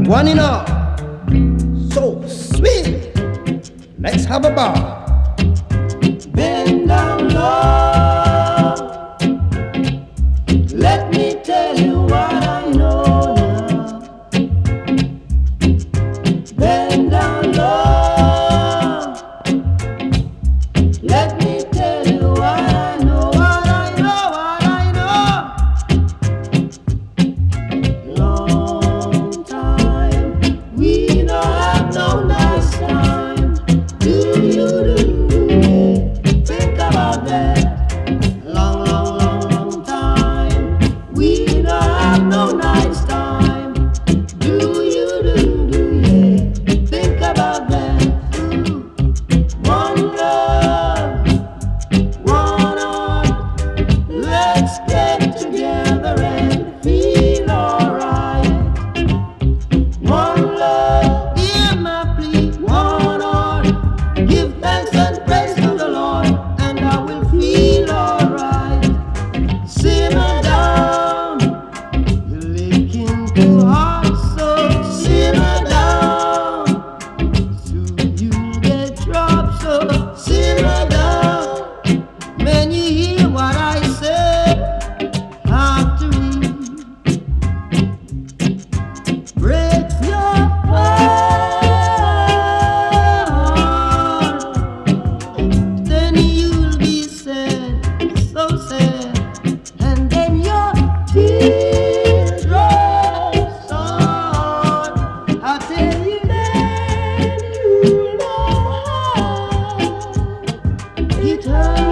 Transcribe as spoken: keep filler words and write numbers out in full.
One in all, so sweet. Let's have a bar. Bend down low. Let me tell you what I know now. Bend down low. Let me tell you what I know, what I know, what I know. Long time, we don't have no nice time. Do you do? Think about that. Long, long, long, long time. We don't have no nice time. Do you do, do yeah? Think about that. Ooh. One love, one heart. Let's get together and feel alright. One love, hear my plea. One heart, give thanks and praise to the Lord, and I will feel alright. Simmer down, you're licking too hard, so simmer down. Soon you'll get dropped, so simmer down. When you hear what I say, after me, break your heart. Then you'll be sad, so sad, and then your teardrops on. I tell you then you know how it hurts.